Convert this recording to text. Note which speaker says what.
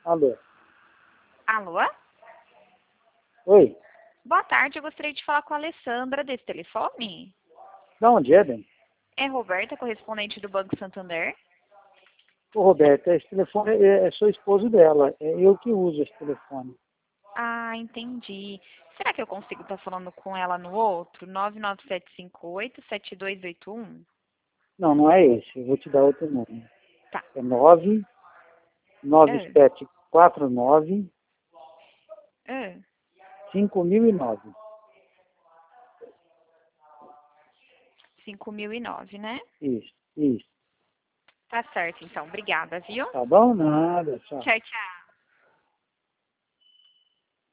Speaker 1: Alô?
Speaker 2: Alô?
Speaker 1: Oi?
Speaker 2: Boa tarde, eu gostaria de falar com a Alessandra desse telefone.
Speaker 1: Da onde é, bem?
Speaker 2: É Roberta, correspondente do Banco Santander.
Speaker 1: Ô, Roberta, esse telefone sou esposo dela. É eu que uso esse telefone.
Speaker 2: Ah, entendi. Será que eu consigo estar falando com ela no outro? 99758-7281?
Speaker 1: Não, não é esse. Eu vou te dar outro número.
Speaker 2: Tá.
Speaker 1: É 99749
Speaker 2: Ah,
Speaker 1: 5009.
Speaker 2: 5009, né?
Speaker 1: Isso, isso.
Speaker 2: Tá certo, então. Obrigada, viu?
Speaker 1: Tá bom? Nada, tchau.
Speaker 2: Tchau, tchau.